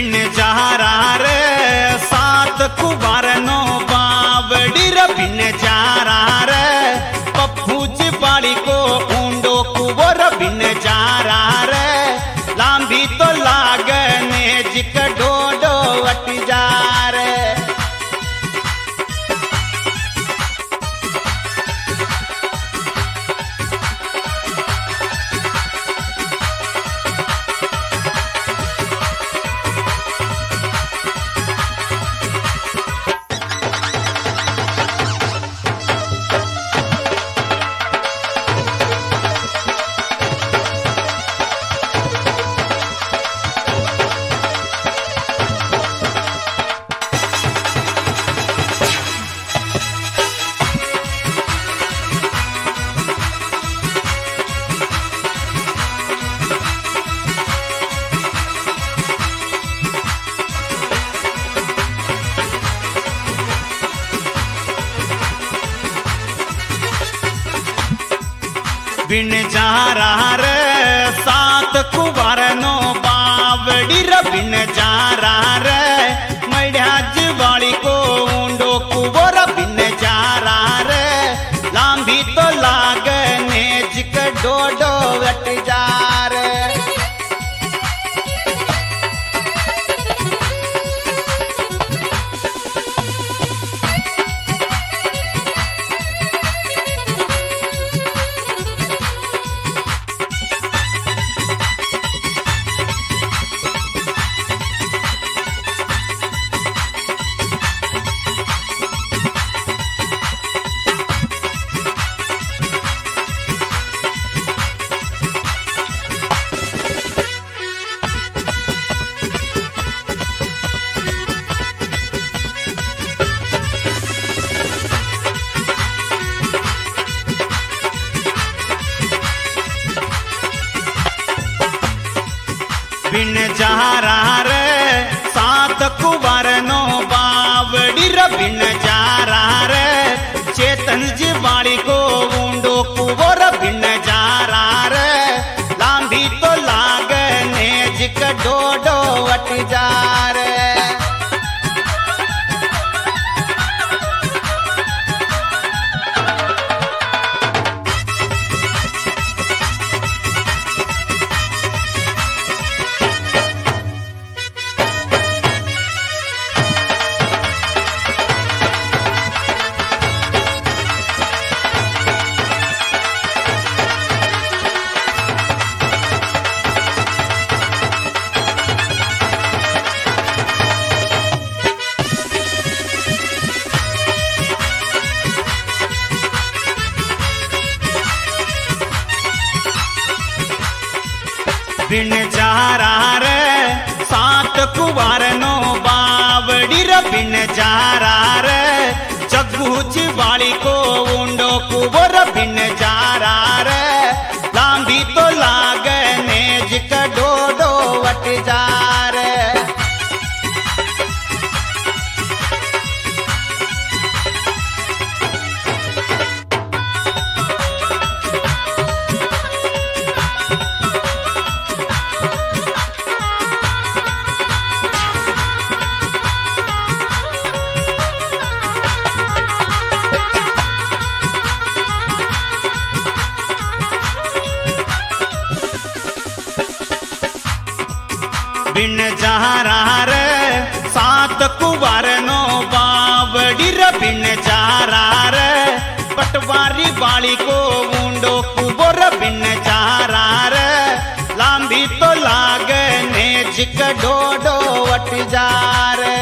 बिन जारा रे सात कुबार नो बावड़ी रे बिन जारा रे पप्पूज बाड़ी को ऊंडो कुवर बिन जारा रे लांबी तो लागने जिक डोडो वट जा रे बिन जारा रे सात कुवार नो बावड़ी रे बिन जारा रे मड्याज वाली को ऊंडो कुवर बिन जारा रे लांबी तो लागने जिक डोडो वट जा रे बिन जारा रे सात कुवार नो बावड़ी रे बिन जारा रे चेतन जी वाली को ऊंडो कुवर बिन जारा रे लांबी तो लागने जिक डोडो वट जा रे बिन जारा रे सात कुवार नो बावड़ी रे बिन जारा रे जग्गूच वाली को ऊंडो कुवर बिन जारा रे लांबी तो लागने जिक डोडो वट जा रे बिन जारा रे सात कुवार नो बावड़ी रे बिन जारा रे पटवारी वाली को ऊंडो कुवर बिन जारा रे लांबी तो लागने जिक डोडो वट जा रे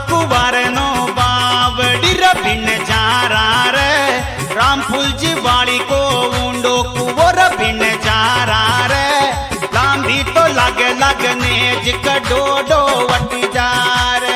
कुवार नो बावड़ी बिन जारा रे रामफुल जी बाड़ी को ऊंडो कुवर बिन जारा रे लांबी तो लगने जिक डोडो वटी जा रे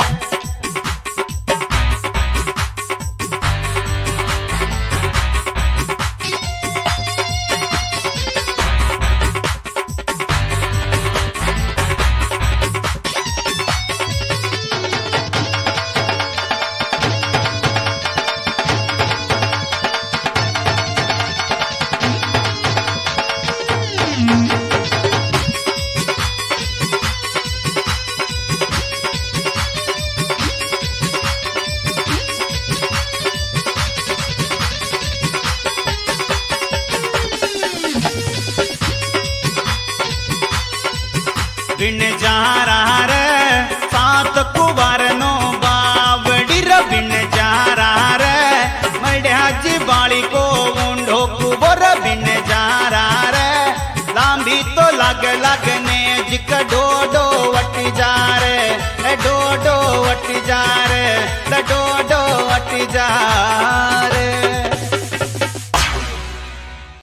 बिन जारा रे सात कुवार नो बावड़ी बिन जारा रे मड्या जी बाड़ी को ऊंडो कुवर बिन जारा रे लांबी तो लगने जिक डोडो वटी जा रे डोडो वटी जा रे डोडो वटी जा